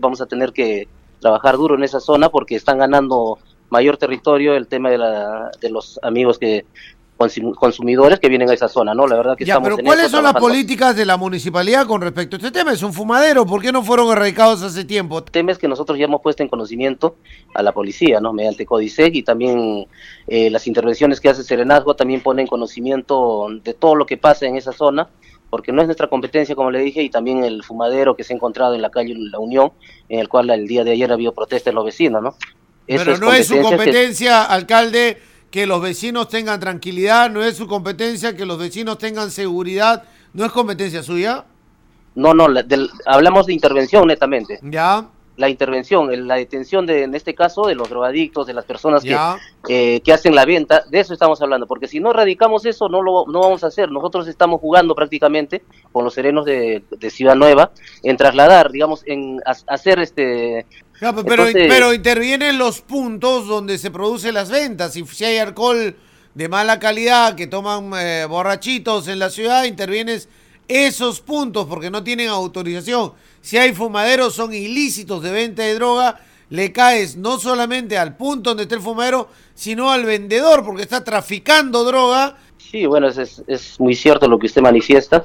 vamos a tener que trabajar duro en esa zona porque están ganando mayor territorio el tema de los amigos que consumidores que vienen a esa zona, ¿no? La verdad que ya, estamos pero ¿cuáles son las políticas de la municipalidad con respecto a este tema? Es un fumadero, ¿por qué no fueron erradicados hace tiempo? El tema es que nosotros ya hemos puesto en conocimiento a la policía, ¿no? Mediante Codisec y también las intervenciones que hace Serenazgo también ponen conocimiento de todo lo que pasa en esa zona, porque no es nuestra competencia, como le dije, y también el fumadero que se ha encontrado en la calle La Unión, en el cual el día de ayer ha habido protesta de los vecinos, ¿no? Pero no es su competencia, alcalde, que los vecinos tengan tranquilidad, no es su competencia que los vecinos tengan seguridad, ¿no es competencia suya? No, hablamos de intervención netamente. Ya. La intervención, la detención en este caso de los drogadictos, de las personas que hacen la venta, de eso estamos hablando, porque si no erradicamos eso no vamos a hacer. Nosotros estamos jugando prácticamente con los serenos de Ciudad Nueva en trasladar, digamos, en hacer No, pero intervienen los puntos donde se producen las ventas. Si hay alcohol de mala calidad que toman borrachitos en la ciudad, intervienes esos puntos porque no tienen autorización. Si hay fumaderos son ilícitos de venta de droga, le caes no solamente al punto donde está el fumadero, sino al vendedor porque está traficando droga. Sí, bueno, es muy cierto lo que usted manifiesta.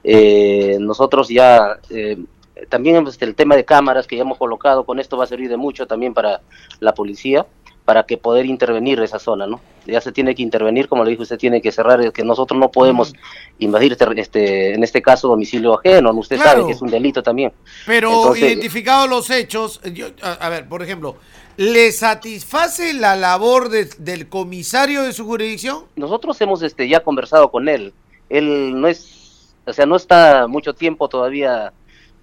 Nosotros ya... también el tema de cámaras que ya hemos colocado, con esto va a servir de mucho también para la policía, para que poder intervenir esa zona, ¿no? Ya se tiene que intervenir, como le dijo, usted tiene que cerrar, que nosotros no podemos invadir, en este caso, domicilio ajeno, usted sabe que es un delito también. Pero entonces, identificados los hechos, a ver, por ejemplo, ¿le satisface la labor del comisario de su jurisdicción? Nosotros hemos ya conversado con él no está mucho tiempo todavía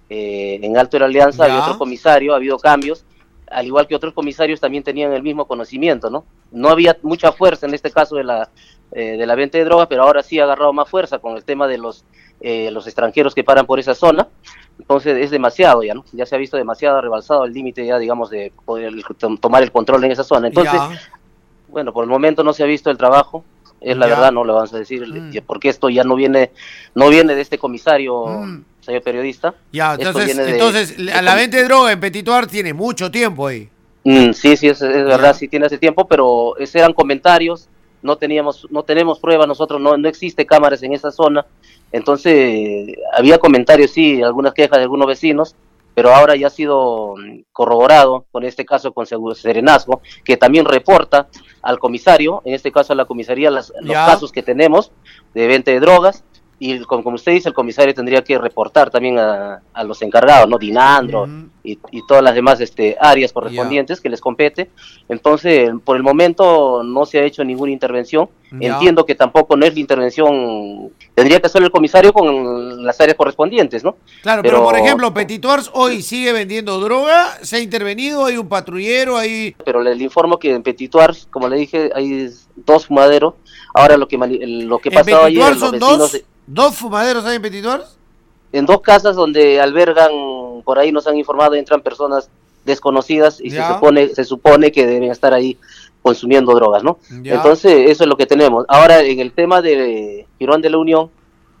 en Alto de la Alianza, hay otro comisario, ha habido cambios, al igual que otros comisarios también tenían el mismo conocimiento, ¿no? No había mucha fuerza en este caso de la venta de drogas, pero ahora sí ha agarrado más fuerza con el tema de los extranjeros que paran por esa zona. Entonces es demasiado ya, ¿no? Ya se ha visto demasiado rebalsado el límite ya, digamos, de poder tomar el control en esa zona. Entonces, bueno, por el momento no se ha visto el trabajo, es la verdad, no le vamos a decir, porque esto ya no viene de este comisario, señor periodista. Ya, entonces la venta de droga en Petituar tiene mucho tiempo ahí. Sí, es verdad, sí tiene ese tiempo, pero esos eran comentarios, no tenemos pruebas, nosotros no existe cámaras en esa zona, entonces había comentarios, sí, algunas quejas de algunos vecinos, pero ahora ya ha sido corroborado, con este caso con Serenazgo, que también reporta al comisario, en este caso a la comisaría, los casos que tenemos de venta de drogas, y como usted dice, el comisario tendría que reportar también a los encargados, ¿no? Dinandro y todas las demás áreas correspondientes que les compete. Entonces, por el momento no se ha hecho ninguna intervención. Entiendo que tampoco no es la intervención, tendría que hacer el comisario con las áreas correspondientes, ¿no? Claro, pero por ejemplo, Petituar hoy sigue vendiendo droga, se ha intervenido, hay un patrullero, hay... Pero les informo que en Petituar, como le dije, hay 2 fumaderos. Ahora lo que pasó ayer, los vecinos... ¿2 fumaderos hay en Petituar? En 2 casas donde albergan, por ahí nos han informado, entran personas desconocidas y se supone que deben estar ahí consumiendo drogas, ¿no? Entonces, eso es lo que tenemos. Ahora, en el tema de Girón de la Unión,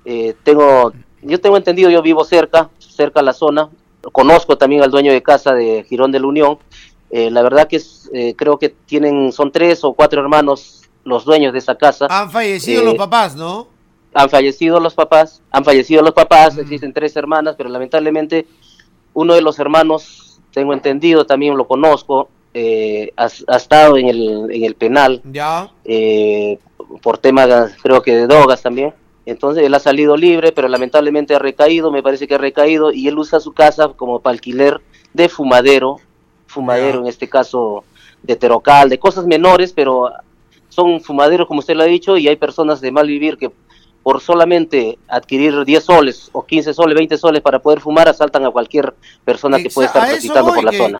yo tengo entendido, yo vivo cerca a la zona, conozco también al dueño de casa de Girón de la Unión. La verdad que creo que son 3 o 4 hermanos los dueños de esa casa. Han fallecido los papás, ¿no? Han fallecido los papás, existen 3 hermanas, pero lamentablemente uno de los hermanos, tengo entendido, también lo conozco, ha estado en el penal, por temas, creo que de drogas también. Entonces él ha salido libre, pero lamentablemente me parece que ha recaído, y él usa su casa como para alquiler de fumadero en este caso de terocal, de cosas menores, pero son fumaderos, como usted lo ha dicho, y hay personas de mal vivir que por solamente adquirir 10 soles o 15 soles, 20 soles para poder fumar, asaltan a cualquier persona que puede estar transitando por la zona.